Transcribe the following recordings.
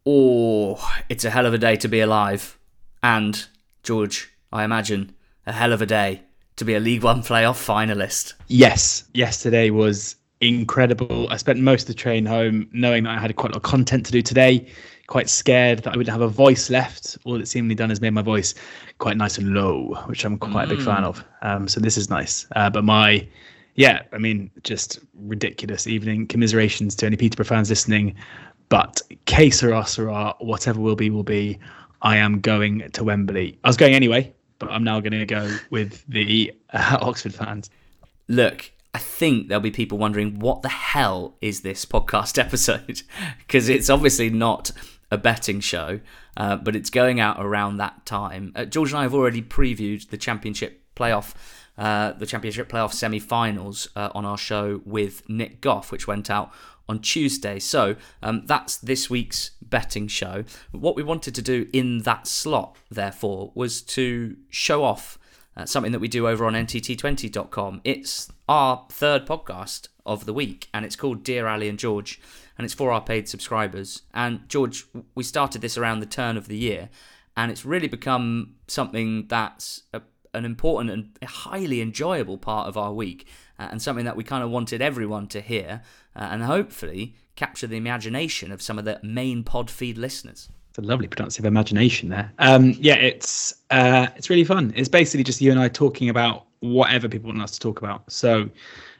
Oh, it's a hell of a day to be alive. And, George, I imagine, a hell of a day to be a League One playoff finalist. Yes, yesterday was incredible. I spent most of the train home knowing that I had quite a lot of content to do today. Quite scared that I wouldn't have a voice left. All it's seemingly done is made my voice quite nice and low, which I'm quite a big fan of. So this is nice. Just ridiculous evening. Commiserations to any Peterborough fans listening. But que sera, whatever will be. I am going to Wembley. I was going anyway, but I'm now going to go with the Oxford fans. Look, I think there'll be people wondering, what the hell is this podcast episode? Because it's obviously not a betting show, but it's going out around that time. George and I have already previewed the Championship playoff semi-finals on our show with Nick Goff, which went out on Tuesday. So that's this week's betting show. What we wanted to do in that slot, therefore, was to show off something that we do over on ntt20.com. It's our third podcast of the week, and it's called Dear Ali and George, and it's for our paid subscribers. And George, we started this around the turn of the year, and it's really become something that's an important and highly enjoyable part of our week, and something that we kind of wanted everyone to hear, and hopefully capture the imagination of some of the main pod feed listeners. It's a lovely productive imagination there. It's really fun. It's basically just you and I talking about whatever people want us to talk about. So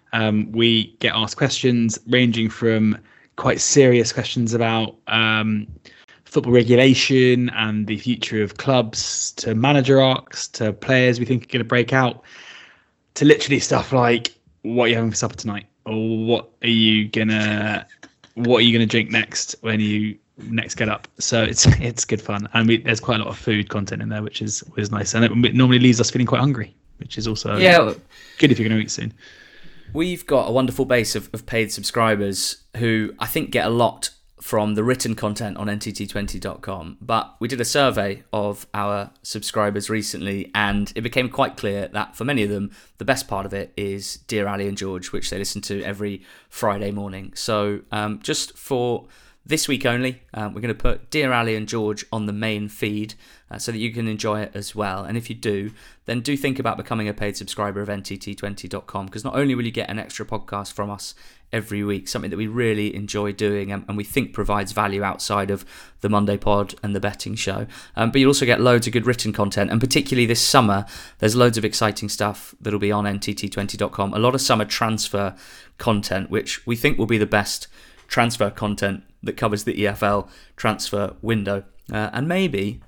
we get asked questions ranging from quite serious questions about football regulation and the future of clubs, to manager arcs, to players we think are going to break out, to literally stuff like, what are you having for supper tonight? Or what are you gonna drink next when you next get up? So it's good fun, and there's quite a lot of food content in there, which is nice, and it normally leaves us feeling quite hungry, which is also good if you're going to eat soon. We've got a wonderful base of paid subscribers who I think get a lot from the written content on ntt20.com, but we did a survey of our subscribers recently, and it became quite clear that for many of them, the best part of it is Dear Ali and George, which they listen to every Friday morning. So just for this week only, we're going to put Dear Ali and George on the main feed so that you can enjoy it as well. And if you do, then do think about becoming a paid subscriber of ntt20.com, because not only will you get an extra podcast from us every week, something that we really enjoy doing and we think provides value outside of the Monday pod and the betting show, but you'll also get loads of good written content, and particularly this summer there's loads of exciting stuff that'll be on ntt20.com. A lot of summer transfer content, which we think will be the best transfer content that covers the EFL transfer window, and maybe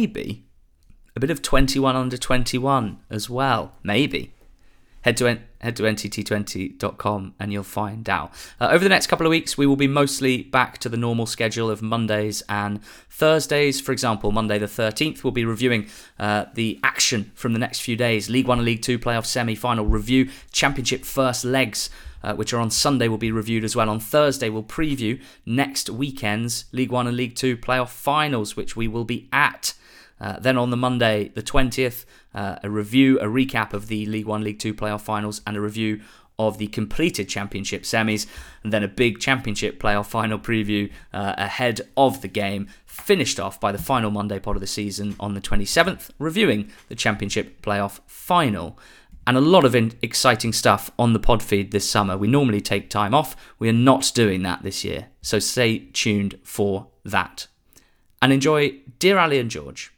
a bit of 21 under 21 as well. Maybe head to ntt20.com and you'll find out. Over the next couple of weeks, we will be mostly back to the normal schedule of Mondays and Thursdays. For example, Monday the 13th, we'll be reviewing the action from the next few days. League 1 and League 2 playoff semi-final review, Championship first legs, which are on Sunday, will be reviewed as well. On Thursday, we'll preview next weekend's League 1 and League 2 playoff finals, which we will be at. Then on the Monday, the 20th, a recap of the League 1, League 2 playoff finals, and a review of the completed Championship semis, and then a big Championship playoff final preview ahead of the game, finished off by the final Monday pod of the season on the 27th, reviewing the Championship playoff final. And a lot of exciting stuff on the pod feed this summer. We normally take time off. We are not doing that this year, so stay tuned for that. And enjoy Dear Ali and George.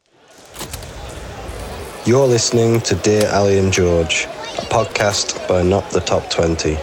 You're listening to Dear Ali and George, a podcast by Not the Top 20.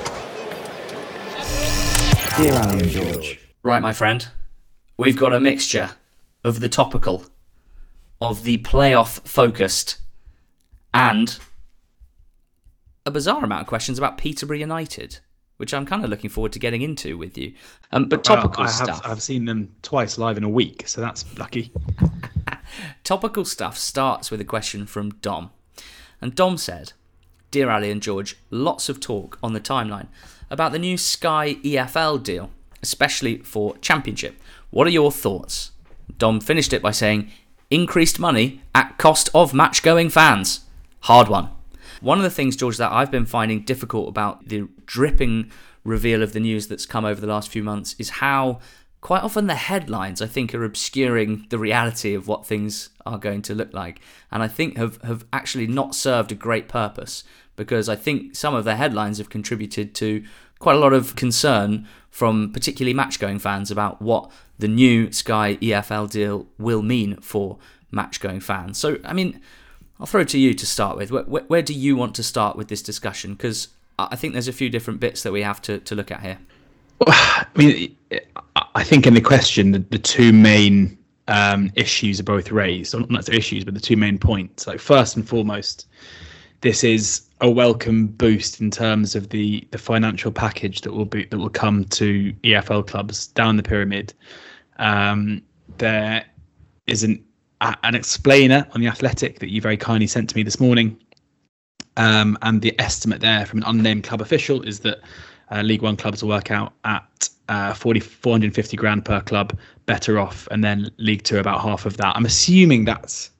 Dear Ali and George. Right, my friend, we've got a mixture of the topical, of the playoff-focused, and a bizarre amount of questions about Peterborough United, which I'm kind of looking forward to getting into with you. But topical stuff. I've seen them twice live in a week, so that's lucky. Topical stuff starts with a question from Dom. And Dom said, Dear Ali and George, lots of talk on the timeline about the new Sky EFL deal, especially for Championship. What are your thoughts? Dom finished it by saying, increased money at cost of match-going fans. Hard one. One of the things, George, that I've been finding difficult about the dripping reveal of the news that's come over the last few months is how quite often the headlines, I think, are obscuring the reality of what things are going to look like, and I think have actually not served a great purpose, because I think some of the headlines have contributed to quite a lot of concern from particularly match-going fans about what the new Sky EFL deal will mean for match-going fans. So, I mean, I'll throw it to you to start with. Where do you want to start with this discussion? Because I think there's a few different bits that we have to look at here. I mean, I think in the question, the two main issues are both raised. Not necessarily issues, but the two main points. Like, first and foremost, this is a welcome boost in terms of the financial package that will come to EFL clubs down the pyramid. There is an explainer on The Athletic that you very kindly sent to me this morning, and the estimate there from an unnamed club official is that League One clubs will work out at 450 grand per club better off, and then League Two about half of that. I'm assuming that's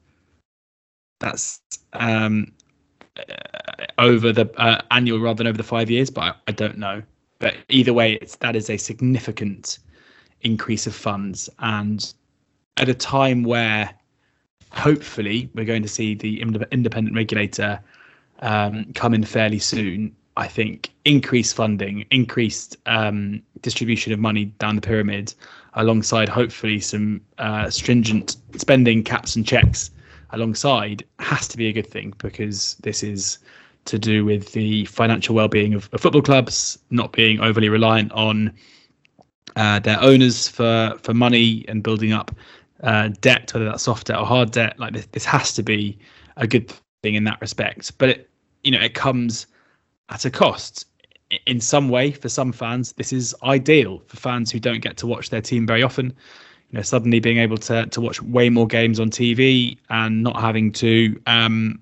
over the annual rather than over the 5 years, but I don't know. But either way, that is a significant increase of funds, and at a time where hopefully we're going to see the independent regulator come in fairly soon. I think increased funding, increased distribution of money down the pyramid, alongside hopefully some stringent spending caps and checks alongside, has to be a good thing, because this is to do with the financial well-being of football clubs, not being overly reliant on their owners for money and building up debt, whether that's soft debt or hard debt. Like, this has to be a good thing in that respect. But it comes at a cost. In some way, for some fans, this is ideal for fans who don't get to watch their team very often. Suddenly being able to watch way more games on TV and not having to and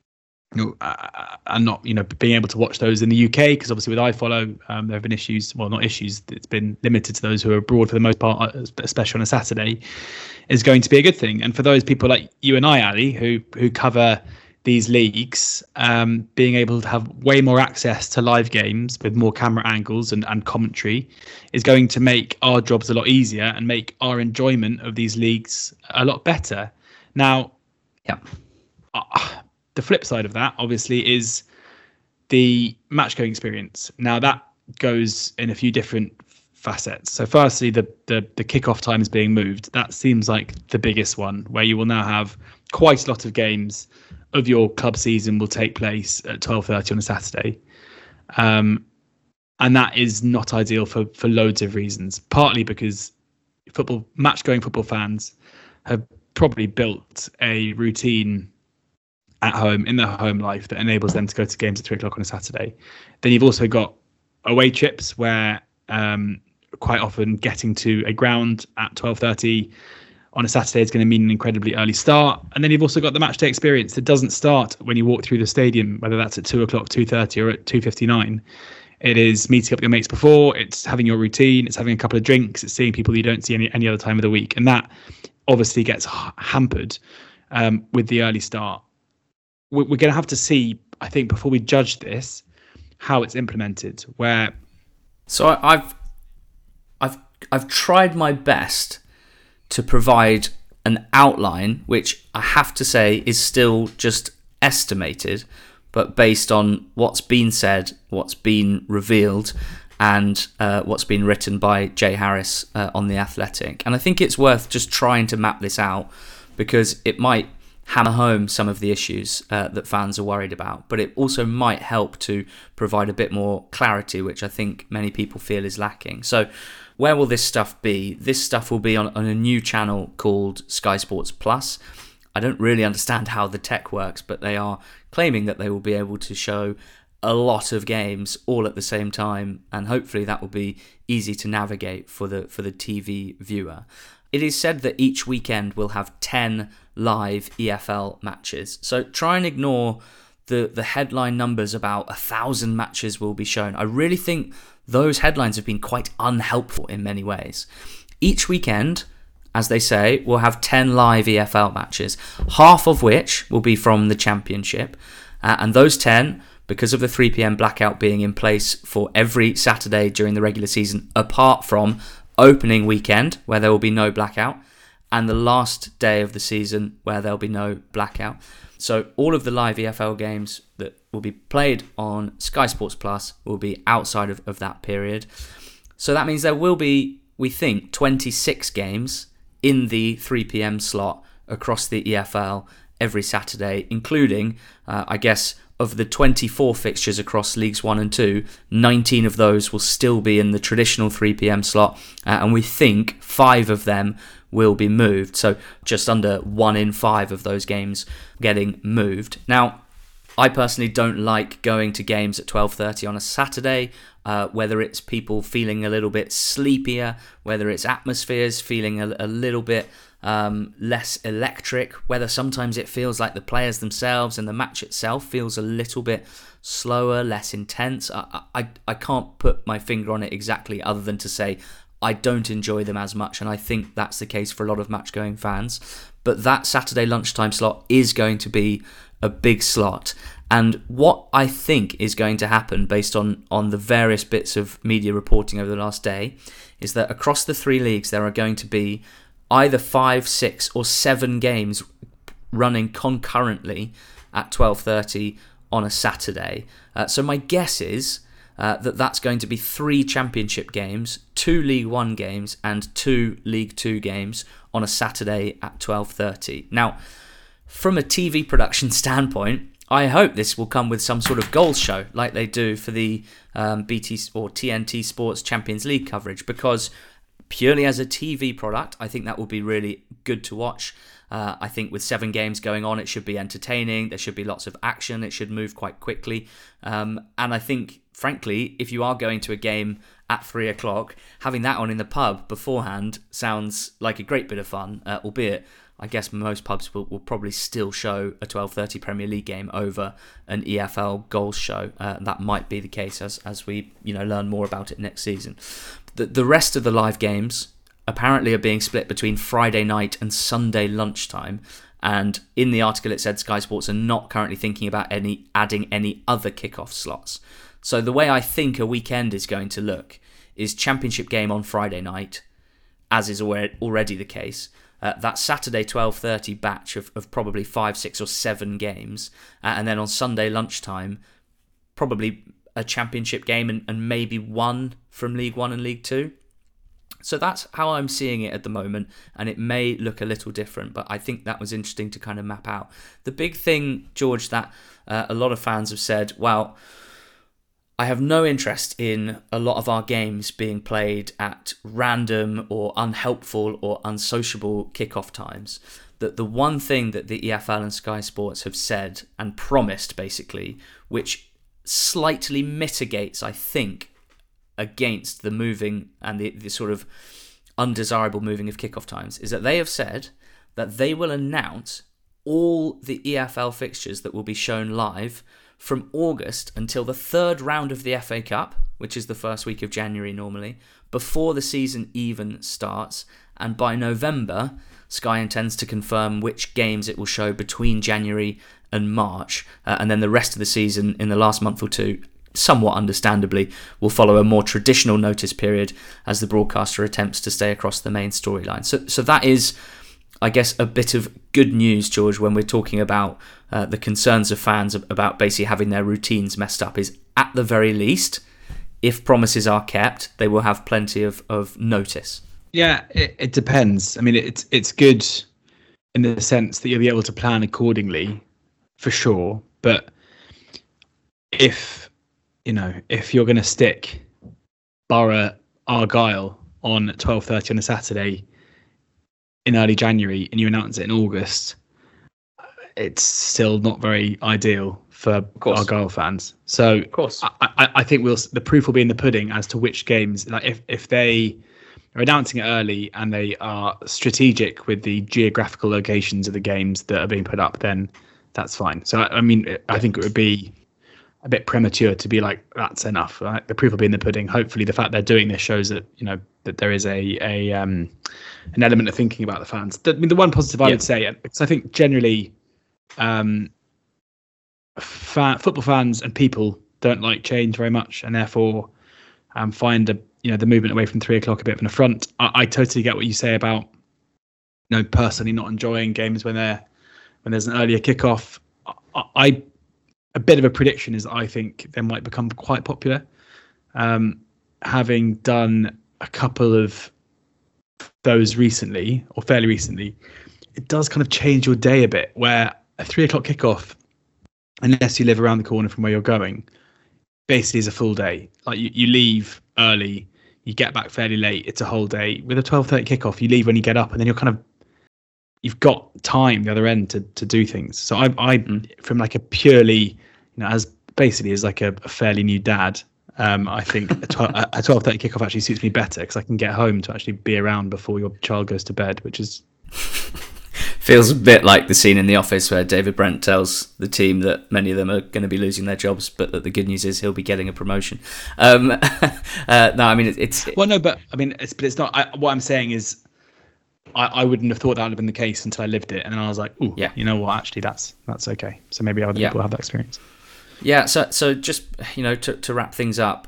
not being able to watch those in the UK, because obviously with iFollow there have been issues. Well, not issues. It's been limited to those who are abroad for the most part, especially on a Saturday, is going to be a good thing. And for those people like you and I, Ali, who cover these leagues, being able to have way more access to live games with more camera angles and commentary is going to make our jobs a lot easier and make our enjoyment of these leagues a lot better. Now, the flip side of that, obviously, is the match-going experience. Now, that goes in a few different facets. So firstly, the kickoff time is being moved. That seems like the biggest one, where you will now have quite a lot of games of your club season will take place at 12:30 on a Saturday. And that is not ideal for loads of reasons. Partly because match-going football fans have probably built a routine at home, in their home life, that enables them to go to games at 3:00 on a Saturday. Then you've also got away trips where quite often getting to a ground at 12:30 on a Saturday is going to mean an incredibly early start. And then you've also got the match day experience that doesn't start when you walk through the stadium, whether that's at 2:00, 2:30 or at 2:59. It is meeting up with your mates before, it's having your routine, it's having a couple of drinks, it's seeing people you don't see any other time of the week. And that obviously gets hampered with the early start. We're going to have to see, I think, before we judge this, how it's implemented. So I've tried my best to provide an outline, which I have to say is still just estimated, but based on what's been said, what's been revealed, and what's been written by Jay Harris on The Athletic. And I think it's worth just trying to map this out, because it might hammer home some of the issues that fans are worried about, but it also might help to provide a bit more clarity, which I think many people feel is lacking. So where will this stuff be? This stuff will be on a new channel called Sky Sports Plus. I don't really understand how the tech works, but they are claiming that they will be able to show a lot of games all at the same time, and hopefully that will be easy to navigate for the TV viewer. It is said that each weekend will have 10 live EFL matches. So try and ignore the headline numbers about 1,000 matches will be shown. I really think those headlines have been quite unhelpful in many ways. Each weekend, as they say, we'll have 10 live EFL matches, half of which will be from the Championship. And those 10, because of the 3 p.m. blackout being in place for every Saturday during the regular season, apart from opening weekend where there will be no blackout, and the last day of the season where there'll be no blackout. So all of the live EFL games that will be played on Sky Sports Plus will be outside of that period. So that means there will be, we think, 26 games in the 3 p.m. slot across the EFL every Saturday, including, I guess, of the 24 fixtures across Leagues 1 and 2, 19 of those will still be in the traditional 3 p.m. slot, and we think 5 of them will be moved. So just under 1 in 5 of those games getting moved. Now, I personally don't like going to games at 12:30 on a Saturday, whether it's people feeling a little bit sleepier, whether it's atmospheres feeling a little bit less electric, whether sometimes it feels like the players themselves and the match itself feels a little bit slower, less intense. I can't put my finger on it exactly, other than to say I don't enjoy them as much, and I think that's the case for a lot of match-going fans. But that Saturday lunchtime slot is going to be a big slot. And what I think is going to happen, based on the various bits of media reporting over the last day, is that across the 3 leagues there are going to be either 5, 6 or 7 games running concurrently at 12:30 on a Saturday. So my guess is that's going to be 3 Championship games, 2 League 1 games and 2 League 2 games on a Saturday at 12:30. Now, from a TV production standpoint, I hope this will come with some sort of goals show like they do for the BT or TNT Sports Champions League coverage, because purely as a TV product, I think that will be really good to watch. I think with 7 games going on, it should be entertaining. There should be lots of action. It should move quite quickly. And I think, frankly, if you are going to a game at 3 o'clock, having that on in the pub beforehand sounds like a great bit of fun, albeit I guess most pubs will probably still show a 12:30 Premier League game over an EFL goals show. That might be the case as we learn more about it next season. The rest of the live games apparently are being split between Friday night and Sunday lunchtime. And in the article it said Sky Sports are not currently thinking about adding any other kickoff slots. So the way I think a weekend is going to look is Championship game on Friday night, as is already the case. That Saturday 12:30 batch of probably 5, 6 or 7 games. And then on Sunday lunchtime, probably a Championship game and maybe 1 from League 1 and League 2. So that's how I'm seeing it at the moment, and it may look a little different, but I think that was interesting to kind of map out. The big thing, George, that a lot of fans have said, well, I have no interest in a lot of our games being played at random or unhelpful or unsociable kickoff times. That the one thing that the EFL and Sky Sports have said and promised, basically, which slightly mitigates, I think, against the moving and the sort of undesirable moving of kickoff times, is that they have said that they will announce all the EFL fixtures that will be shown live from August until the 3rd round of the FA Cup, which is the first week of January normally, before the season even starts. And by November, Sky intends to confirm which games it will show between January and March. And then the rest of the season, in the last month or two, somewhat understandably, will follow a more traditional notice period as the broadcaster attempts to stay across the main storyline. So that is, I guess, a bit of good news, George, when we're talking about the concerns of fans about basically having their routines messed up, is at the very least, if promises are kept, they will have plenty of notice. Yeah, it depends. I mean, it's good in the sense that you'll be able to plan accordingly, for sure. But if you're going to stick Borough Argyle on 12:30 on a Saturday in early January and you announce it in August, it's still not very ideal for Argyle fans. So of course, I think the proof will be in the pudding as to which games. Like if they are announcing it early and they are strategic with the geographical locations of the games that are being put up, then that's fine. So I mean, I think it would be a bit premature to be like, that's enough. Right? The proof will be in the pudding. Hopefully, the fact they're doing this shows that that there is an element of thinking about the fans. The one positive I would say, because I think generally, football fans and people don't like change very much, and therefore, and find the movement away from 3 o'clock a bit of an affront. I totally get what you say about personally not enjoying games when there's an earlier kickoff. A bit of a prediction is I think they might become quite popular. Having done a couple of those recently, or fairly recently, it does kind of change your day a bit, where a 3 o'clock kickoff, unless you live around the corner from where you're going, basically is a full day. Like you leave early, you get back fairly late, it's a whole day. With a 12:30 kickoff, you leave when you get up, and then you've got time the other end to do things. So I from like a purely, as basically as like a fairly new dad, I think a 12:30 kickoff actually suits me better, because I can get home to actually be around before your child goes to bed, which is feels a bit like the scene in The Office where David Brent tells the team that many of them are going to be losing their jobs, but that the good news is he'll be getting a promotion. No, I mean it's well, no, but I mean it's not. What I'm saying is, I wouldn't have thought that would have been the case until I lived it, and then I was like, "Ooh, yeah, you know what? Actually, that's okay." So maybe other people have that experience. Yeah. So just to wrap things up,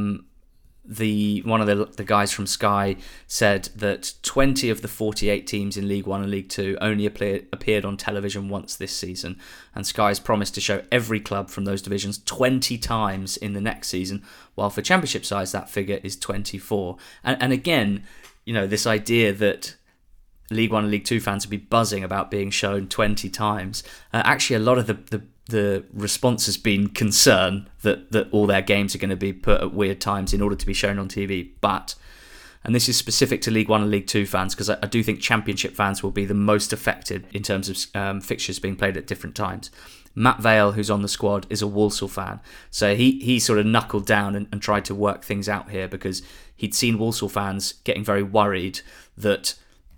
one of the guys from Sky said that 20 of the 48 teams in League One and League Two only appeared on television once this season, and Sky's promised to show every club from those divisions 20 times in the next season, while for Championship sides that figure is 24. And again, this idea that League One and League Two fans would be buzzing about being shown 20 times. Actually, a lot of the response has been concern that all their games are going to be put at weird times in order to be shown on TV. But, and this is specific to League One and League Two fans, because I do think Championship fans will be the most affected in terms of fixtures being played at different times. Matt Vale, who's on the squad, is a Walsall fan. So he sort of knuckled down and tried to work things out here, because he'd seen Walsall fans getting very worried that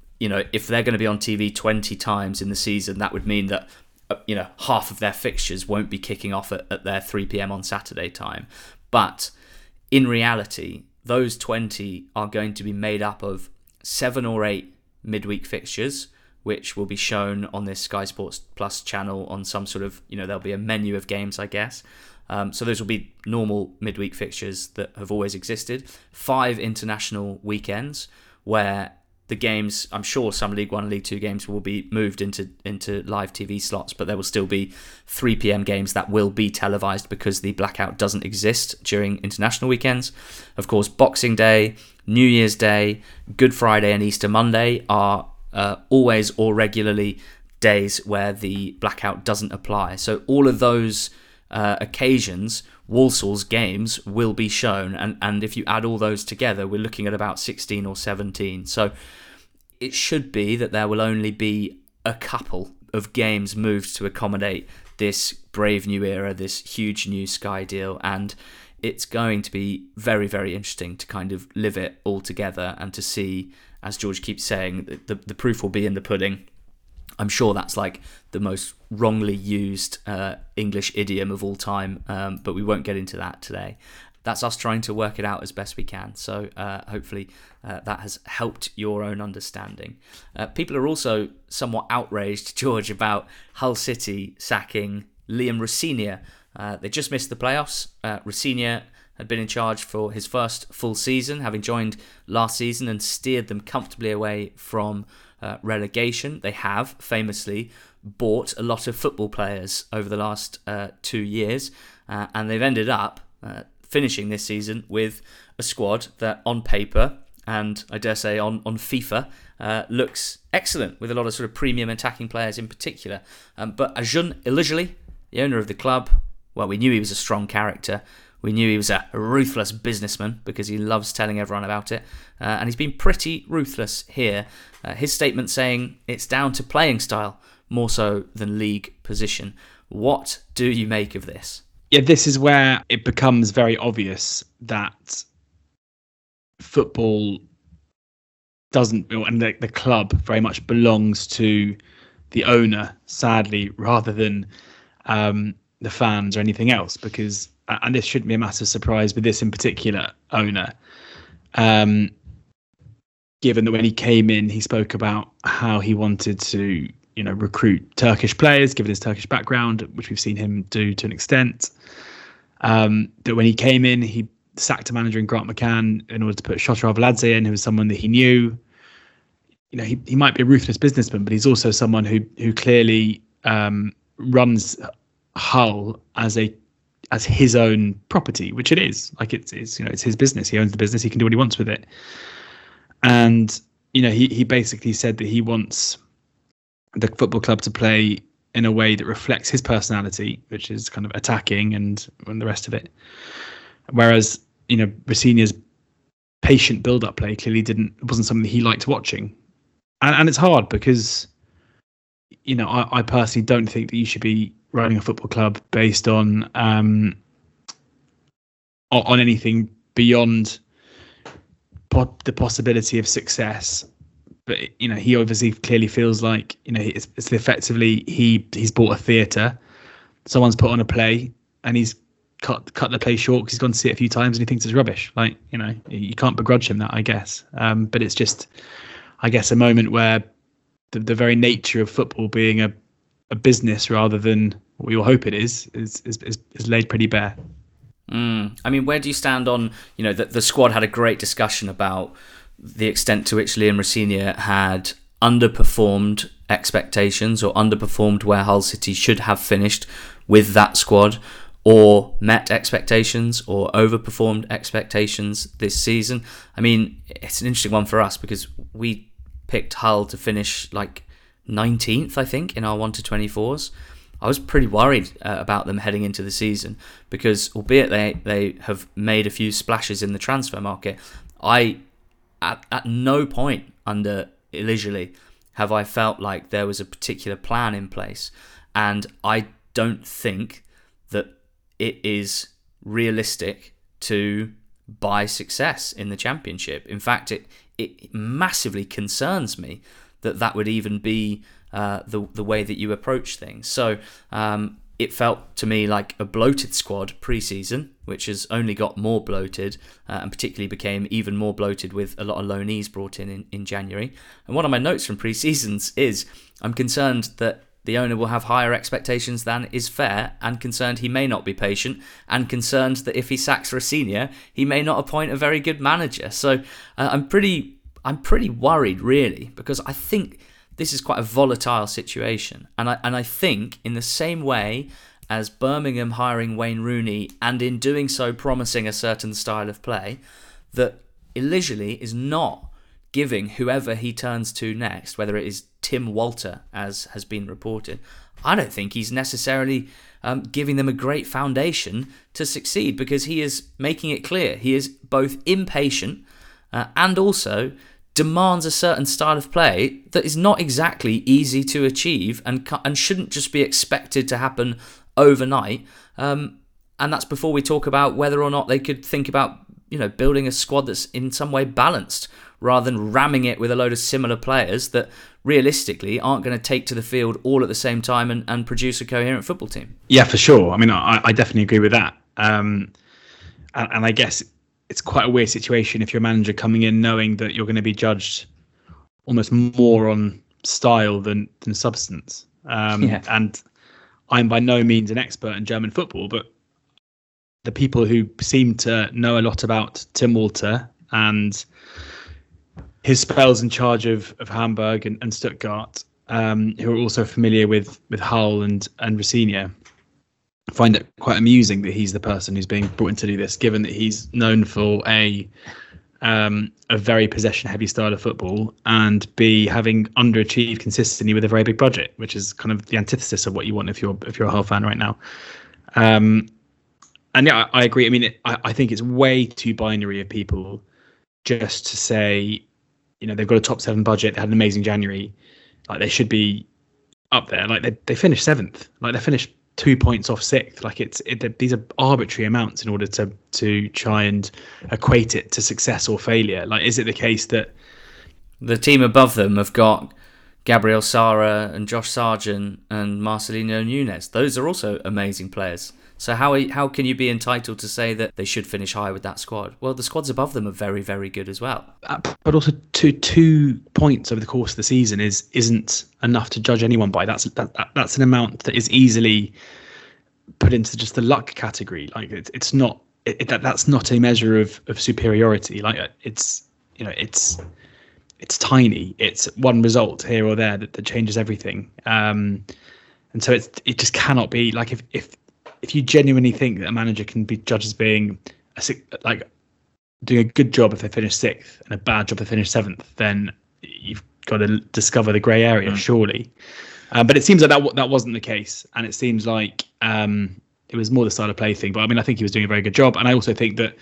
if they're going to be on TV 20 times in the season, that would mean that half of their fixtures won't be kicking off at their 3 p.m. on Saturday time. But in reality, those 20 are going to be made up of 7 or 8 midweek fixtures, which will be shown on this Sky Sports Plus channel on some sort of, there'll be a menu of games, I guess. So those will be normal midweek fixtures that have always existed. 5 international weekends where the games, I'm sure some League One and League Two games will be moved into live TV slots, but there will still be 3 p.m. games that will be televised because the blackout doesn't exist during international weekends. Of course, Boxing Day, New Year's Day, Good Friday and Easter Monday are always or regularly days where the blackout doesn't apply. So all of those occasions, Walsall's games will be shown, and if you add all those together, we're looking at about 16 or 17. So it should be that there will only be a couple of games moved to accommodate this brave new era, this huge new Sky deal, and it's going to be very, very interesting to kind of live it all together and to see, as George keeps saying, the proof will be in the pudding. I'm sure that's like the most wrongly used English idiom of all time, but we won't get into that today. That's us trying to work it out as best we can. So hopefully that has helped your own understanding. People are also somewhat outraged, George, about Hull City sacking Liam Rosenior. They just missed the playoffs. Rosenior had been in charge for his first full season, having joined last season and steered them comfortably away from relegation. They have famously bought a lot of football players over the last 2 years, and they've ended up finishing this season with a squad that on paper and I dare say on FIFA looks excellent, with a lot of sort of premium attacking players in particular. But Acun Ilıcalı, the owner of the club, well, we knew he was a strong character. We knew he was a ruthless businessman because he loves telling everyone about it. And he's been pretty ruthless here. His statement saying it's down to playing style more so than league position. What do you make of this? Yeah, this is where it becomes very obvious that football doesn't, and the club very much belongs to the owner, sadly, rather than the fans or anything else, because, and this shouldn't be a massive surprise with this in particular owner, given that when he came in, he spoke about how he wanted to, recruit Turkish players, given his Turkish background, which we've seen him do to an extent. That when he came in, he sacked a manager in Grant McCann in order to put Shotar Arveladze in, who was someone that he knew. You know, he might be a ruthless businessman, but he's also someone who clearly runs Hull as his own property, which it is. Like it's his business. He owns the business. He can do what he wants with it. And he basically said that he wants the football club to play in a way that reflects his personality, which is kind of attacking and the rest of it. Whereas Rosenior's patient build-up play clearly wasn't something that he liked watching. And it's hard because, I personally don't think that you should be running a football club based on anything beyond the possibility of success. But he obviously clearly feels like it's effectively he's bought a theatre. Someone's put on a play and he's cut the play short because he's gone to see it a few times and he thinks it's rubbish. Like you can't begrudge him that, I guess. But it's just, I guess, a moment where the very nature of football being a business rather than what we all hope it is laid pretty bare. I mean, where do you stand on, the squad had a great discussion about the extent to which Liam Rosenior had underperformed expectations or underperformed where Hull City should have finished with that squad, or met expectations or overperformed expectations this season. I mean, it's an interesting one for us because we picked Hull to finish like 19th, I think, in our 1-24s. I was pretty worried about them heading into the season because, albeit they have made a few splashes in the transfer market, at no point under Ilizhili have I felt like there was a particular plan in place. And I don't think that it is realistic to buy success in the Championship. In fact, it massively concerns me that would even be the way that you approach things. So it felt to me like a bloated squad pre-season, which has only got more bloated and particularly became even more bloated with a lot of loanees brought in January. And one of my notes from pre-seasons is I'm concerned that the owner will have higher expectations than is fair, and concerned he may not be patient, and concerned that if he sacks Rosenior, he may not appoint a very good manager. So I'm pretty worried, really, because I think this is quite a volatile situation. And I think in the same way as Birmingham hiring Wayne Rooney and in doing so promising a certain style of play, that Ilizhili is not giving whoever he turns to next, whether it is Tim Walter, as has been reported, I don't think he's necessarily giving them a great foundation to succeed, because he is making it clear he is both impatient and also demands a certain style of play that is not exactly easy to achieve and shouldn't just be expected to happen overnight. And that's before we talk about whether or not they could think about building a squad that's in some way balanced, rather than ramming it with a load of similar players that realistically aren't going to take to the field all at the same time and produce a coherent football team. Yeah, for sure. I mean, I definitely agree with that. And I guess it's quite a weird situation if you're a manager coming in knowing that you're going to be judged almost more on style than substance. And I'm by no means an expert in German football, but the people who seem to know a lot about Tim Walter and his spells in charge of Hamburg and Stuttgart, who are also familiar with Hull and Rosenior, find it quite amusing that he's the person who's being brought in to do this, given that he's known for a very possession-heavy style of football, and B, having underachieved consistently with a very big budget, which is kind of the antithesis of what you want if you're a Hull fan right now. And yeah, I agree. I mean, I think it's way too binary of people just to say, they've got a top 7 budget, they had an amazing January, like they should be up there. Like they finished 7th, like they finished 2 points off 6th. Like these are arbitrary amounts in order to try and equate it to success or failure. Like, is it the case that the team above them have got Gabriel Sara and Josh Sargent and Marcelino Nunes? Those are also amazing players. So how can you be entitled to say that they should finish high with that squad? Well, the squads above them are very, very good as well. But also 2 points over the course of the season isn't enough to judge anyone by. That's an amount that is easily put into just the luck category. Like it's not that's not a measure of superiority. Like it's tiny. It's one result here or there that changes everything. And so it just cannot be like if you genuinely think that a manager can be judged as being doing a good job if they finish 6th and a bad job if they finish 7th, then you've got to discover the grey area, surely. But it seems like that wasn't the case, and it seems like it was more the style of play thing. But I mean, I think he was doing a very good job, and I also think that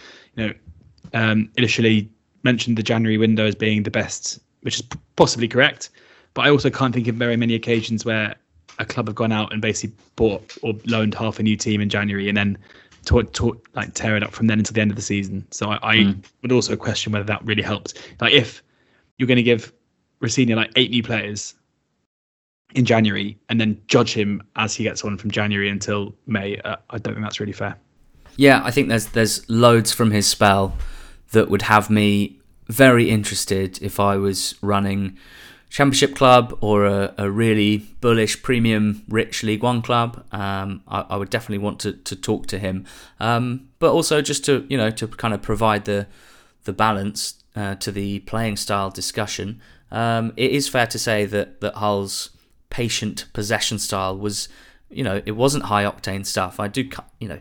initially mentioned the January window as being the best, which is possibly correct. But I also can't think of very many occasions where a club have gone out and basically bought or loaned half a new team in January and then tear it up from then until the end of the season. So I would also question whether that really helped. Like if you're going to give Rosenior like 8 new players in January and then judge him as he gets on from January until May, I don't think that's really fair. Yeah, I think there's loads from his spell that would have me very interested if I was running Championship club or a really bullish, premium, rich League One club. I would definitely want to talk to him, but also just to kind of provide the balance to the playing style discussion. It is fair to say that Hull's patient possession style was, it wasn't high octane stuff. I do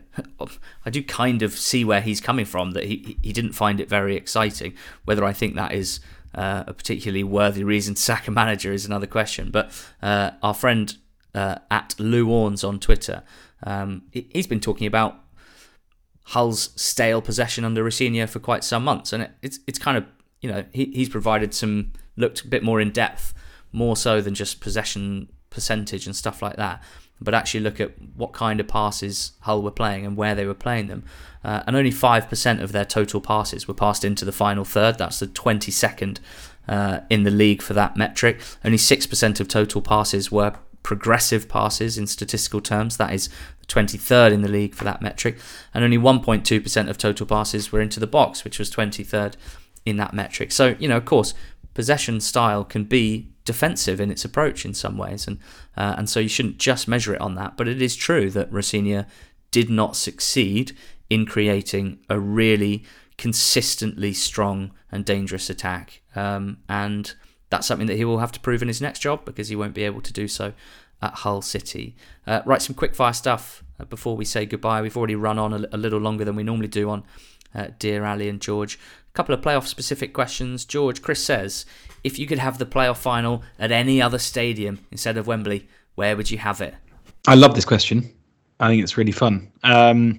kind of see where he's coming from, that he didn't find it very exciting. Whether I think that is a particularly worthy reason to sack a manager is another question. But our friend at Lou Orns on Twitter, he's been talking about Hull's stale possession under Rosenior for quite some months, and it's kind of, he's provided some, looked a bit more in depth, more so than just possession percentage and stuff like that, but actually look at what kind of passes Hull were playing and where they were playing them. And only 5% of their total passes were passed into the final third. That's the 22nd in the league for that metric. Only 6% of total passes were progressive passes in statistical terms. That is the 23rd in the league for that metric. And only 1.2% of total passes were into the box, which was 23rd in that metric. So, of course, possession style can be defensive in its approach in some ways, and so you shouldn't just measure it on that. But it is true that Rosenior did not succeed in creating a really consistently strong and dangerous attack, and that's something that he will have to prove in his next job, because he won't be able to do so at Hull City. Right, some quickfire stuff before we say goodbye. We've already run on a little longer than we normally do on Dear Ali and George. A couple of playoff specific questions. George, Chris says, if you could have the playoff final at any other stadium instead of Wembley, where would you have it? I love this question. I think it's really fun. I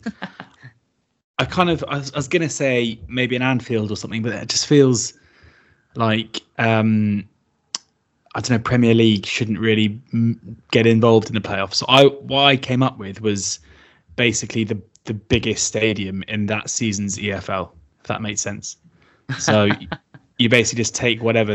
was going to say maybe an Anfield or something, but it just feels like, I don't know, Premier League shouldn't really get involved in the playoffs. So what I came up with was basically the biggest stadium in that season's EFL, if that makes sense. So you basically just take whatever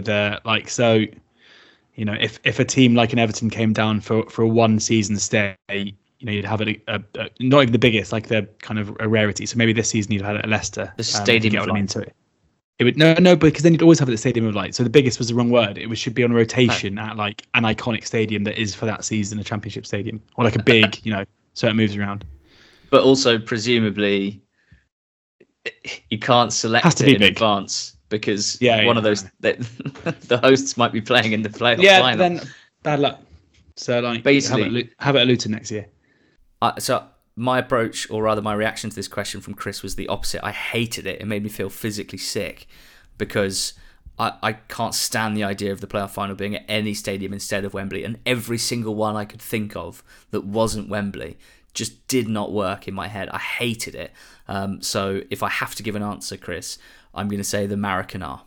if a team like an Everton came down for a one season stay, you'd have a not even the biggest, like the kind of a rarity. So maybe this season you'd have had it at Leicester. The Stadium of Light. It would no, because then you'd always have it at the Stadium of Light. So the biggest was the wrong word. It should be on rotation at like an iconic stadium that is for that season a Championship stadium, or like a big, so it moves around. But also presumably you can't select it in advance, because one of those the hosts might be playing in the playoff final. Then bad luck. So basically have it at Luton next year. So my approach, or rather my reaction to this question from Chris, was the opposite. I hated it. It made me feel physically sick, because I can't stand the idea of the playoff final being at any stadium instead of Wembley, and every single one I could think of that wasn't Wembley just did not work in my head. I hated it. So if I have to give an answer, Chris, I'm going to say the Maracanã.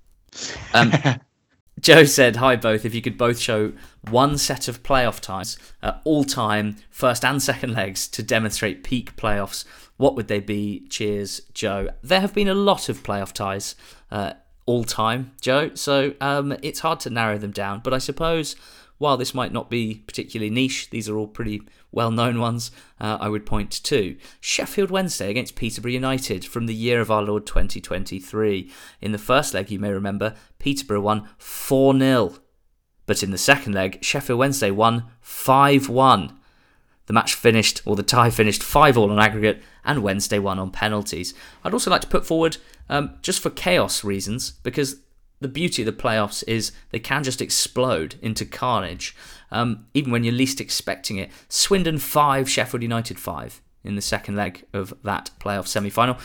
Joe said, hi both, if you could both show one set of playoff ties, all-time first and second legs, to demonstrate peak playoffs, what would they be? Cheers, Joe. There have been a lot of playoff ties all-time, Joe, so it's hard to narrow them down. But I suppose, while this might not be particularly niche, these are all pretty well-known ones, I would point to Sheffield Wednesday against Peterborough United from the year of our Lord 2023. In the first leg, you may remember, Peterborough won 4-0. But in the second leg, Sheffield Wednesday won 5-1. The the tie finished 5-5 on aggregate, and Wednesday won on penalties. I'd also like to put forward, just for chaos reasons, because the beauty of the playoffs is they can just explode into carnage, even when you're least expecting it. Swindon 5, Sheffield United 5 in the second leg of that playoff semi-final.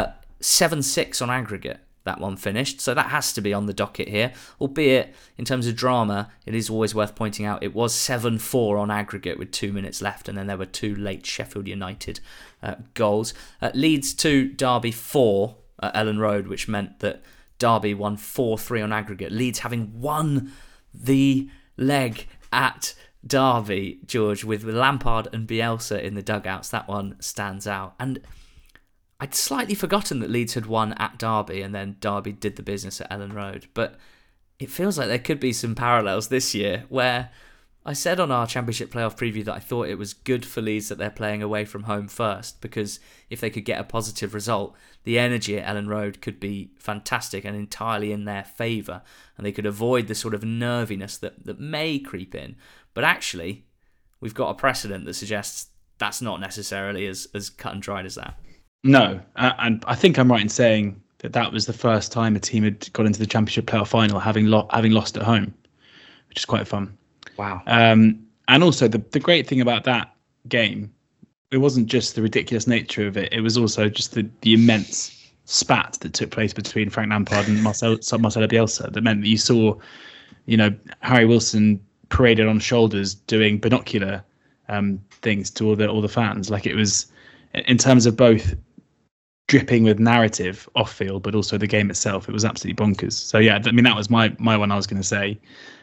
7-6 on aggregate, that one finished, so that has to be on the docket here, albeit in terms of drama, it is always worth pointing out it was 7-4 on aggregate with 2 minutes left, and then there were 2 late Sheffield United goals. Leeds 2, Derby 4 at Ellen Road, which meant that Derby won 4-3 on aggregate. Leeds having won the leg at Derby, George, with Lampard and Bielsa in the dugouts. That one stands out. And I'd slightly forgotten that Leeds had won at Derby and then Derby did the business at Ellen Road. But it feels like there could be some parallels this year where I said on our Championship playoff preview that I thought it was good for Leeds that they're playing away from home first, because if they could get a positive result, the energy at Ellen Road could be fantastic and entirely in their favour, and they could avoid the sort of nerviness that may creep in. But actually, we've got a precedent that suggests that's not necessarily as cut and dried as that. No, and I think I'm right in saying that was the first time a team had got into the Championship playoff final having lost at home, which is quite fun. Wow. And also the great thing about that game, it wasn't just the ridiculous nature of it, it was also just the immense spat that took place between Frank Lampard and Marcelo Bielsa that meant that you saw, Harry Wilson paraded on shoulders doing binocular things to all the fans. Like, it was, in terms of both dripping with narrative off field, but also the game itself, it was absolutely bonkers. So yeah, I mean, that was my one I was going to say.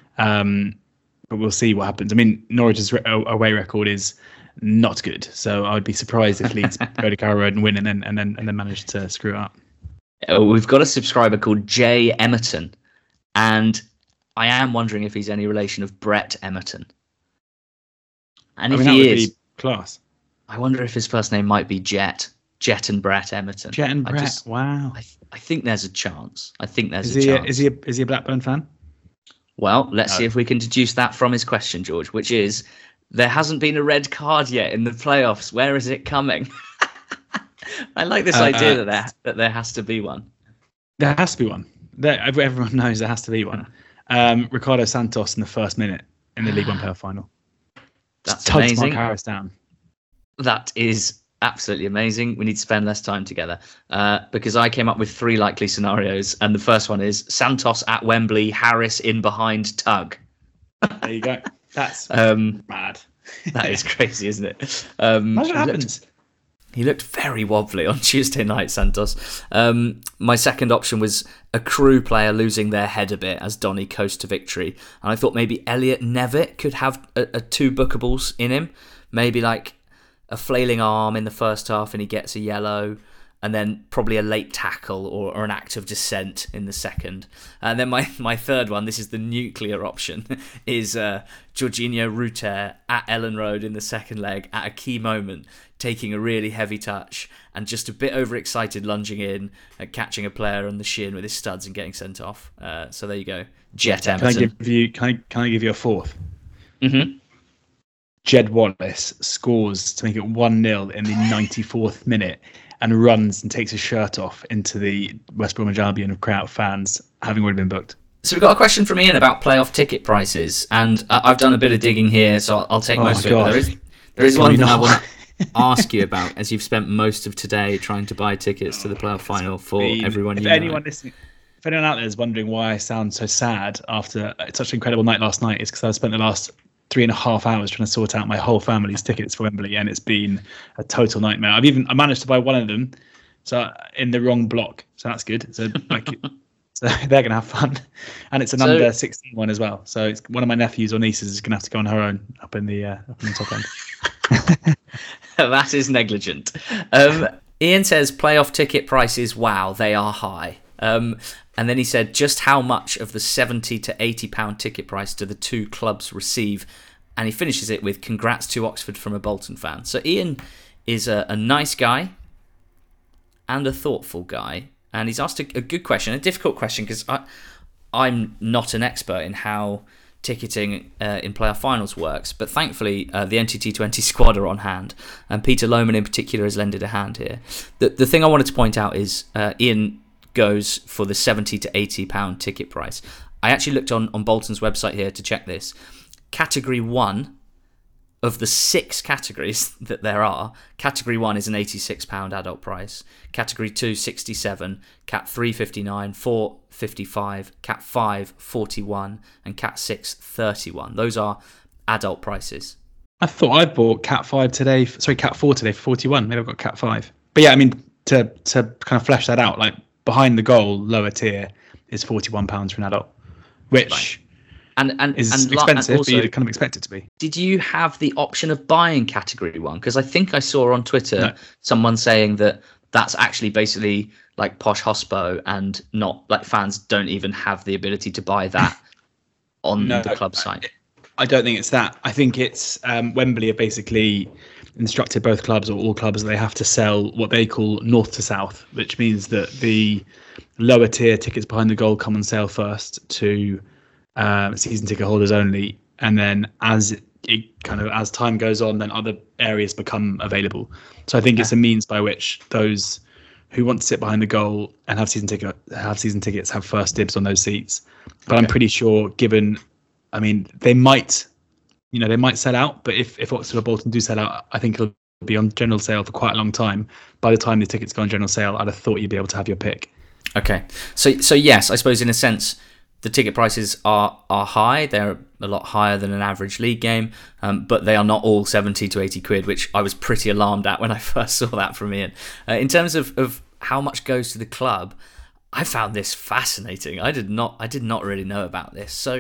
But we'll see what happens. I mean, Norwich's away record is not good, so I would be surprised if Leeds go to Carrow Road and win, and then manage to screw it up. We've got a subscriber called Jay Emerton, and I am wondering if he's any relation of Brett Emerton. And if he is, class. I wonder if his first name might be Jet and Brett Emerton. Jet and Brett. Wow. I think there's a chance. Is he a Blackburn fan? Well, let's see if we can deduce that from his question, George, which is, there hasn't been a red card yet in the playoffs. Where is it coming? I like this idea that there has to be one. There has to be one. Everyone knows there has to be one. Ricardo Santos in the first minute in the League One playoff final. That's amazing. Mark Harris down. That is absolutely amazing. We need to spend less time together because I came up with 3 likely scenarios, and the first one is Santos at Wembley, Harris in behind tug. There you go. That's mad. That is crazy, isn't it? Imagine what happens. He looked very wobbly on Tuesday night, Santos. My second option was a Crew player losing their head a bit as Donny coast to victory. And I thought maybe Elliot Nevitt could have a 2 bookables in him. Maybe like a flailing arm in the first half and he gets a yellow, and then probably a late tackle or an act of dissent in the second. And then my third one, this is the nuclear option, is Jorginho Ruter at Ellen Road in the second leg at a key moment, taking a really heavy touch and just a bit overexcited, lunging in and catching a player on the shin with his studs and getting sent off. So there you go. Jet Emerton. Can I give you a fourth? Mm-hmm. Jed Wallace scores to make it 1-0 in the 94th minute and runs and takes his shirt off into the West Bromwich Albion crowd of fans, having already been booked. So we've got a question from Ian about playoff ticket prices, and I've done a bit of digging here, so I'll take most of it. There is one thing I want to ask you about, as you've spent most of today trying to buy tickets to the playoff final for everyone. If anyone out there is wondering why I sound so sad after such an incredible night last night, it's because I spent the last 3.5 hours trying to sort out my whole family's tickets for Wembley, and it's been a total nightmare. I managed to buy one of them, so in the wrong block, so that's good. So so they're gonna have fun, and it's an under 16 one as well. So it's one of my nephews or nieces is gonna have to go on her own up in the top end. That is negligent. Ian says playoff ticket prices, wow, they are high. And then he said, just how much of the £70 to £80 ticket price do the 2 clubs receive? And he finishes it with, congrats to Oxford from a Bolton fan. So Ian is a nice guy and a thoughtful guy. And he's asked a good question, a difficult question, because I'm not an expert in how ticketing in playoff finals works. But thankfully, the NTT20 squad are on hand, and Peter Lohman in particular has lended a hand here. The thing I wanted to point out is Ian goes for the £70 to £80 ticket price. I actually looked on Bolton's website here to check this. Category 1 of the 6 categories that there are, Category 1 is an £86 adult price, Category 2 £67, Cat 3 £59, 4 £55, Cat 5 £41, and Cat 6 £31. Those are adult prices. I thought I bought Cat 4 today for £41. Maybe I've got Cat 5. But yeah, I mean, to kind of flesh that out, like behind the goal, lower tier is £41 for an adult, which... Right. And is expensive, but you'd kind of expect it to be. Did you have the option of buying Category 1? Because I think I saw on Twitter someone saying that that's actually basically like posh hospo, and not like fans don't even have the ability to buy that on the club site. I don't think it's that. I think it's Wembley have basically instructed both clubs or all clubs that they have to sell what they call north to south, which means that the lower tier tickets behind the goal come on sale first to season ticket holders only, and then as time goes on, then other areas become available. So I think it's a means by which those who want to sit behind the goal and have season tickets have first dibs on those seats. But I'm pretty sure, given, I mean, they might sell out, but if Oxford or Bolton do sell out, I think it'll be on general sale for quite a long time. By the time the tickets go on general sale, I'd have thought you'd be able to have your pick. Okay, so yes, I suppose in a sense, the ticket prices are high. They're a lot higher than an average league game, but they are not all 70 to 80 quid, which I was pretty alarmed at when I first saw that from Ian. In terms of how much goes to the club, I found this fascinating. I did not really know about this. So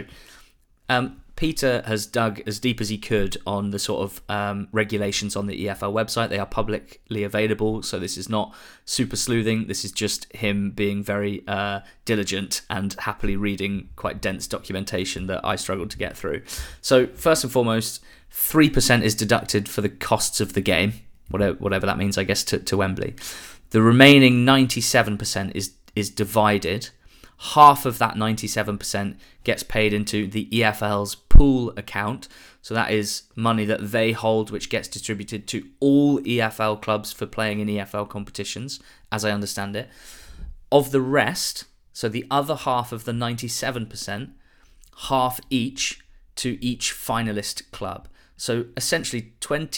Peter has dug as deep as he could on the sort of regulations on the EFL website. They are publicly available, so this is not super sleuthing. This is just him being very diligent and happily reading quite dense documentation that I struggled to get through. So first and foremost, 3% is deducted for the costs of the game, whatever that means, I guess, to Wembley. The remaining 97% is divided. Half of that 97% gets paid into the EFL's pool account. So that is money that they hold, which gets distributed to all EFL clubs for playing in EFL competitions, as I understand it. Of the rest, so the other half of the 97%, half each to each finalist club. So essentially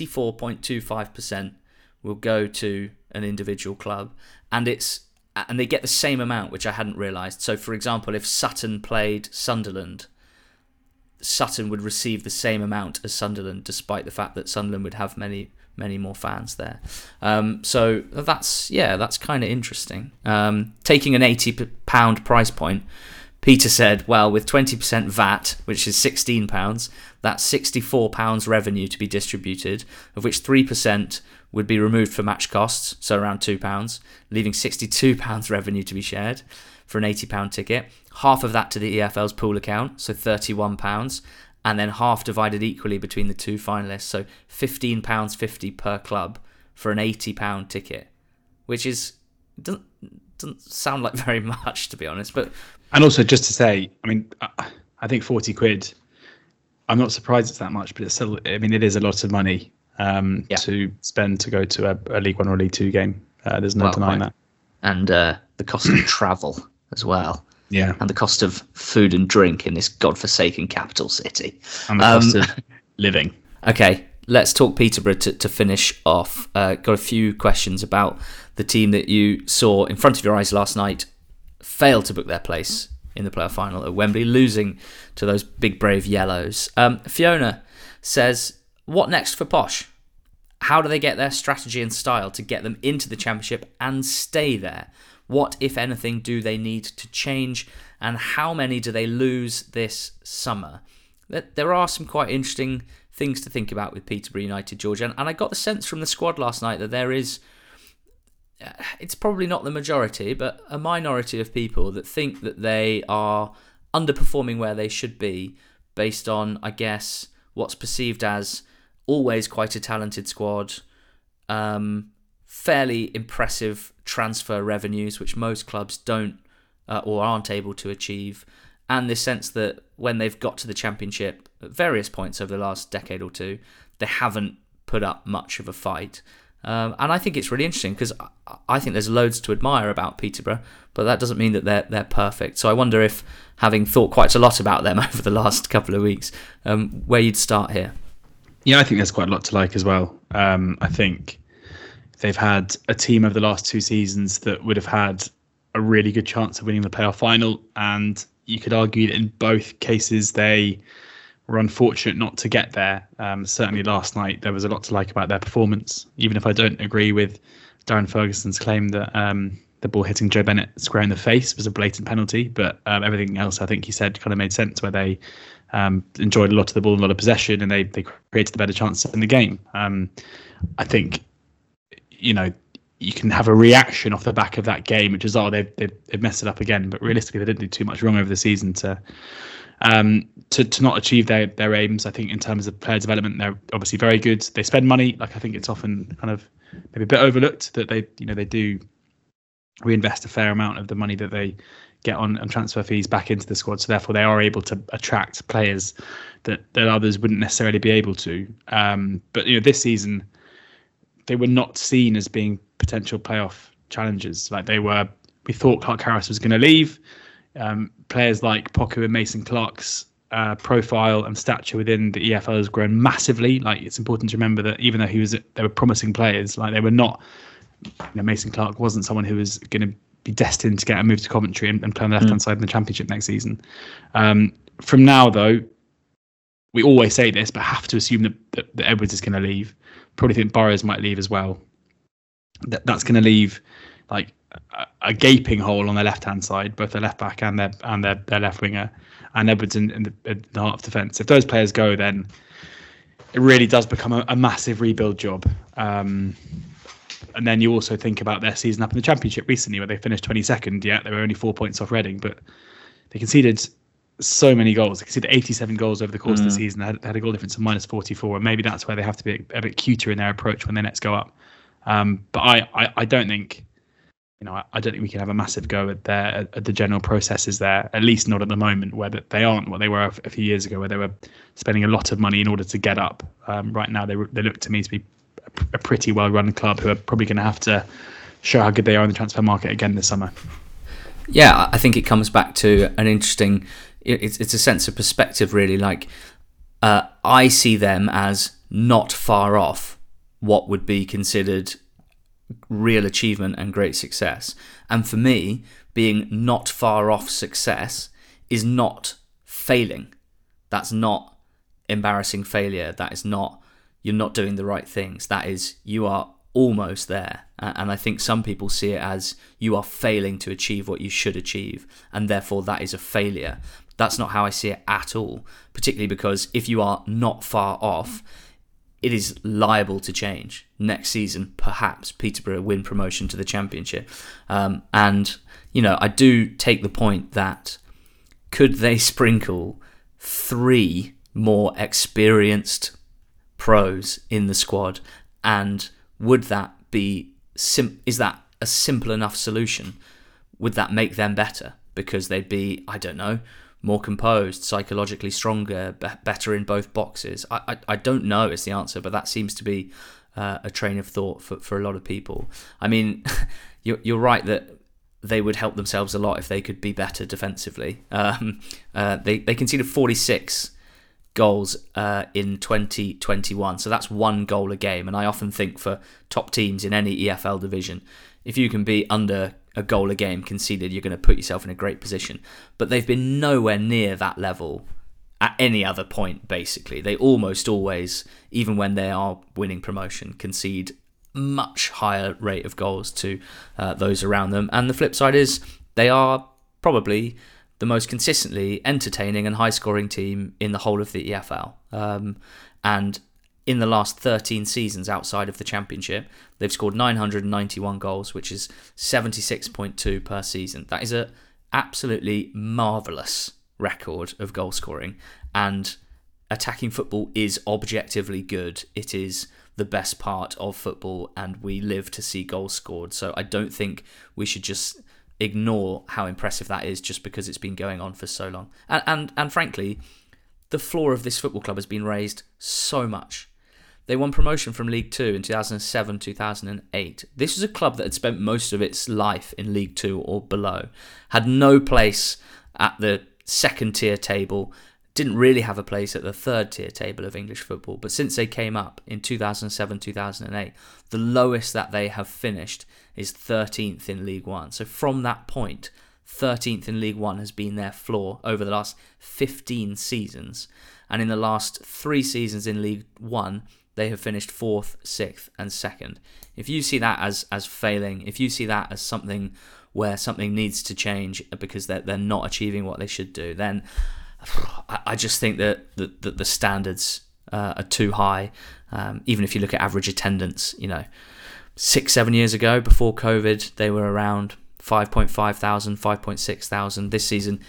24.25% will go to an individual club, and they get the same amount, which I hadn't realised. So, for example, if Sutton played Sunderland, Sutton would receive the same amount as Sunderland, despite the fact that Sunderland would have many, many more fans there. So that's kind of interesting. Taking an £80 price point, Peter said, well, with 20% VAT, which is £16, that's £64 revenue to be distributed, of which 3% would be removed for match costs, so around £2, leaving £62 revenue to be shared for an £80 ticket. Half of that to the EFL's pool account, so £31, and then half divided equally between the two finalists, so £15.50 per club for an £80 ticket, which doesn't sound like very much, to be honest. And also, just to say, I mean, I think 40 quid, I'm not surprised it's that much, but it's still, I mean, it is a lot of money to spend to go to a League One or League Two game. There's no denying that. And the cost of travel as well. Yeah. And the cost of food and drink in this godforsaken capital city. And the cost of living. Okay, let's talk Peterborough to finish off. Got a few questions about the team that you saw in front of your eyes last night fail to book their place in the playoff final at Wembley, losing to those big brave Yellows. Fiona says, what next for Posh? How do they get their strategy and style to get them into the Championship and stay there? What, if anything, do they need to change? And how many do they lose this summer? There are some quite interesting things to think about with Peterborough United, George. And I got the sense from the squad last night that there is, it's probably not the majority, but a minority of people that think that they are underperforming where they should be based on, I guess, what's perceived as always quite a talented squad, fairly impressive transfer revenues, which most clubs don't or aren't able to achieve, and this sense that when they've got to the Championship at various points over the last decade or two, they haven't put up much of a fight. And I think it's really interesting because I think there's loads to admire about Peterborough, but that doesn't mean that they're perfect. So I wonder if, having thought quite a lot about them over the last couple of weeks, where you'd start here. Yeah, I think there's quite a lot to like as well. I think they've had a team over the last 2 seasons that would have had a really good chance of winning the playoff final, and you could argue that in both cases they were unfortunate not to get there. Certainly last night there was a lot to like about their performance, even if I don't agree with Darren Ferguson's claim that the ball hitting Joe Bennett square in the face was a blatant penalty, but everything else I think he said kind of made sense, where they enjoyed a lot of the ball and a lot of possession, and they created the better chances in the game. I think, you can have a reaction off the back of that game, which is, they've messed it up again, but realistically they didn't do too much wrong over the season to not achieve their aims. I think in terms of player development, they're obviously very good. They spend money, I think it's often kind of maybe a bit overlooked that they do reinvest a fair amount of the money that they get on transfer fees back into the squad. So therefore they are able to attract players that others wouldn't necessarily be able to. But this season they were not seen as being potential playoff challengers. We thought Clark Harris was going to leave. Players like Poku and Mason Clark's profile and stature within the EFL has grown massively. It's important to remember that even though they were promising players, they were not. Mason Clark wasn't someone who was going to be destined to get a move to Coventry and play on the left-hand side in the Championship next season. From now, though, we always say this, but have to assume that Edwards is going to leave. Probably think Burrows might leave as well. That's going to leave a gaping hole on their left-hand side, both their left back and their left winger, and Edwards in the heart of defence. If those players go, then it really does become a massive rebuild job. And then you also think about their season up in the Championship recently, where they finished 22nd. Yeah, they were only 4 points off Reading, but they conceded so many goals. They conceded 87 goals over the course of the season. They had a goal difference of -44, and maybe that's where they have to be a bit cuter in their approach when they next go up. But I don't think, I don't think we can have a massive go at the general processes there. At least not at the moment, where they aren't what they were a few years ago, where they were spending a lot of money in order to get up. Right now, they look to me to be a pretty well-run club who are probably going to have to show how good they are in the transfer market again this summer. Yeah, I think it comes back to an interesting. It's a sense of perspective, really. I see them as not far off what would be considered real achievement and great success. And for me, being not far off success is not failing. That's not embarrassing failure. That is not, you're not doing the right things. That is, you are almost there. And I think some people see it as you are failing to achieve what you should achieve, and therefore that is a failure. That's not how I see it at all, particularly because if you are not far off, it is liable to change. Next season, perhaps Peterborough win promotion to the Championship. And, I do take the point that could they sprinkle 3 more experienced pros in the squad, and would that be is that a simple enough solution? Would that make them better because they'd be, I don't know, more composed, psychologically stronger, better in both boxes? I don't know is the answer, but that seems to be a train of thought for a lot of people. I mean, you're right that they would help themselves a lot if they could be better defensively. They conceded 46 goals in 2021, so that's 1 goal a game. And I often think for top teams in any EFL division, if you can be under a goal a game conceded, you're going to put yourself in a great position. But they've been nowhere near that level at any other point, basically. They almost always, even when they are winning promotion, concede much higher rate of goals to those around them. And the flip side is they are probably the most consistently entertaining and high-scoring team in the whole of the EFL. And in the last 13 seasons outside of the Championship, they've scored 991 goals, which is 76.2 per season. That is an absolutely marvellous record of goal scoring. And attacking football is objectively good. It is the best part of football, and we live to see goals scored. So I don't think we should just ignore how impressive that is just because it's been going on for so long. And frankly, the floor of this football club has been raised so much. They won promotion from League Two in 2007, 2008. This was a club that had spent most of its life in League Two or below, had no place at the second tier table, didn't really have a place at the third tier table of English football. But since they came up in 2007, 2008, the lowest that they have finished is 13th in League One. So from that point, 13th in League One has been their floor over the last 15 seasons. And in the last 3 seasons in League One, they have finished 4th, 6th and 2nd. If you see that as failing, if you see that as something where something needs to change because they're not achieving what they should do, then I just think that the standards are too high. Even if you look at average attendance, 6-7 years ago, before COVID, they were around 5.5 thousand, 5.6 thousand. This season,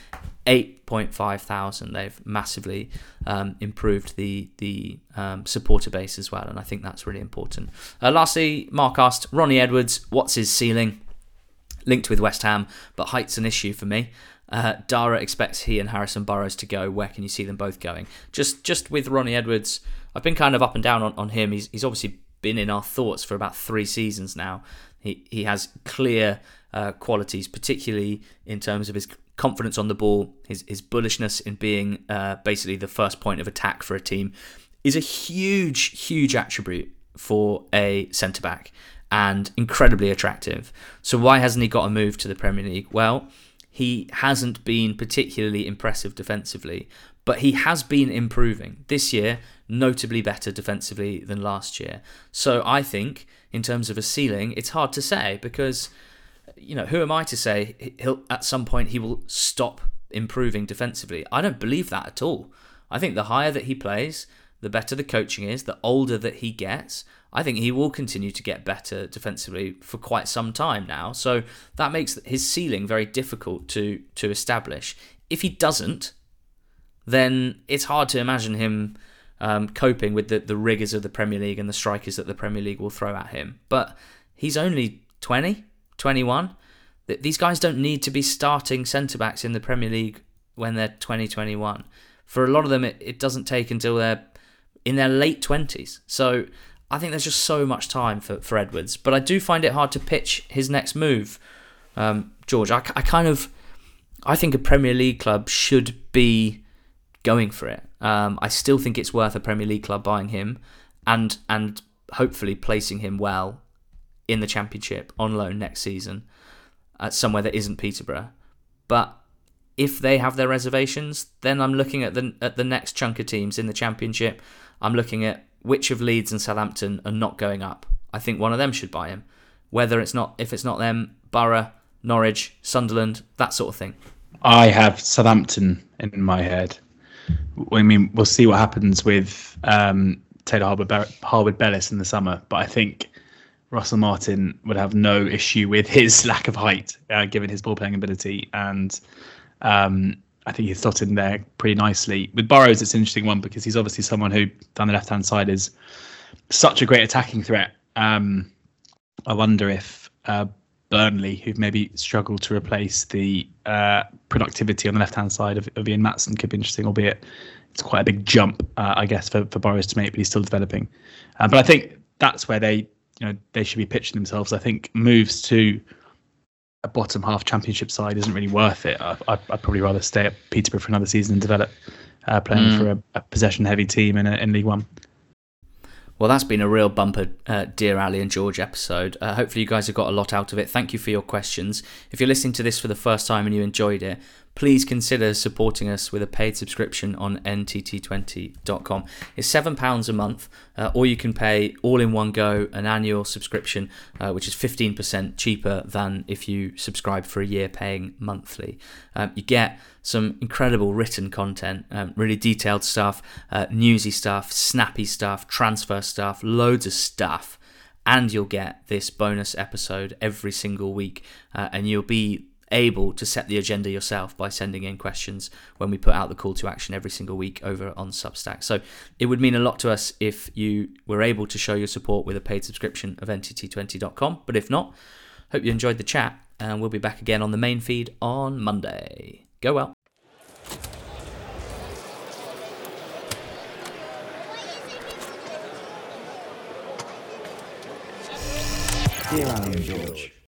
8.5 thousand. They've massively improved the supporter base as well, and I think that's really important. Lastly, Mark asked, Ronnie Edwards, what's his ceiling? Linked with West Ham, but height's an issue for me. Dara expects he and Harrison Burrows to go. Where can you see them both going? Just with Ronnie Edwards, I've been kind of up and down on him. He's obviously been in our thoughts for about 3 seasons now. He has clear qualities, particularly in terms of his confidence on the ball, his bullishness in being basically the first point of attack for a team is a huge attribute for a centre-back and incredibly attractive. So why hasn't he got a move to the Premier League? Well, he hasn't been particularly impressive defensively, but he has been improving. This year, notably better defensively than last year. So I think, in terms of a ceiling, it's hard to say because, who am I to say at some point he will stop improving defensively? I don't believe that at all. I think the higher that he plays, the better the coaching is, the older that he gets. I think he will continue to get better defensively for quite some time now. So that makes his ceiling very difficult to establish. If he doesn't, then it's hard to imagine him coping with the rigours of the Premier League and the strikers that the Premier League will throw at him. But he's only 20, 21. These guys don't need to be starting centre-backs in the Premier League when they're 20, 21. For a lot of them, it doesn't take until they're in their late 20s. So I think there's just so much time for Edwards. But I do find it hard to pitch his next move. George, I think a Premier League club should be going for it. I still think it's worth a Premier League club buying him and hopefully placing him well in the Championship on loan next season at somewhere that isn't Peterborough. But if they have their reservations, then I'm looking at the next chunk of teams in the Championship. I'm looking at which of Leeds and Southampton are not going up. I think one of them should buy him. If it's not them, Borough, Norwich, Sunderland, that sort of thing. I have Southampton in my head. I mean, we'll see what happens with Taylor Harwood-Bellis in the summer, but I think Russell Martin would have no issue with his lack of height, given his ball-playing ability, and I think he's slotted in there pretty nicely. With Burrows, it's an interesting one because he's obviously someone who, down the left-hand side, is such a great attacking threat. I wonder if Burnley, who've maybe struggled to replace the productivity on the left-hand side of Ian Maatsen, could be interesting, albeit it's quite a big jump, I guess, for Burrows to make, but he's still developing. But I think that's where they should be pitching themselves. I think moves to a bottom half Championship side isn't really worth it. I'd probably rather stay at Peterborough for another season and develop playing for a possession-heavy team in League One. Well, that's been a real bumper Dear Ali and George episode. Hopefully you guys have got a lot out of it. Thank you for your questions. If you're listening to this for the first time and you enjoyed it, please consider supporting us with a paid subscription on ntt20.com. It's £7 a month, or you can pay all in one go an annual subscription, which is 15% cheaper than if you subscribe for a year paying monthly. You get some incredible written content, really detailed stuff, newsy stuff, snappy stuff, transfer stuff, loads of stuff, and you'll get this bonus episode every single week, and you'll be able to set the agenda yourself by sending in questions when we put out the call to action every single week over on Substack. So it would mean a lot to us if you were able to show your support with a paid subscription of ntt20.com. But if not, hope you enjoyed the chat, and we'll be back again on the main feed on Monday. Go well. Dear Alan and George,